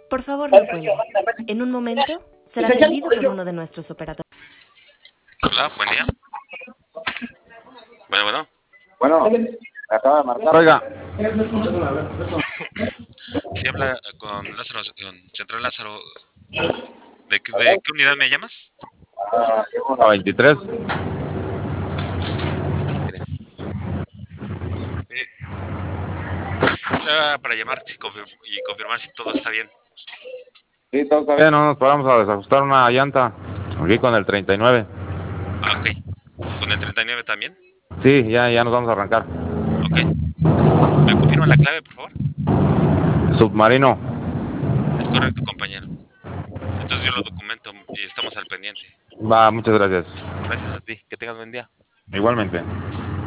Por favor, no cuelgue. En un momento será atendido por uno de nuestros operadores. Hola, buen día. Bueno. Bueno, me acaba de marcar. Oiga. Sí, habla con Lázaro, con Central Lázaro. ¿De qué unidad me llamas? 23. Para llamar y confirmar si todo está bien. Sí, todo está bien, no nos paramos a desajustar una llanta. Aquí con el 39. Ah, ok. ¿Con el 39 también? Sí, ya nos vamos a arrancar. Ok. ¿Me confirma la clave, por favor? Submarino. Es correcto, compañero. Entonces yo lo documento y estamos al pendiente. Va, muchas gracias. Gracias a ti. Que tengas buen día. Igualmente.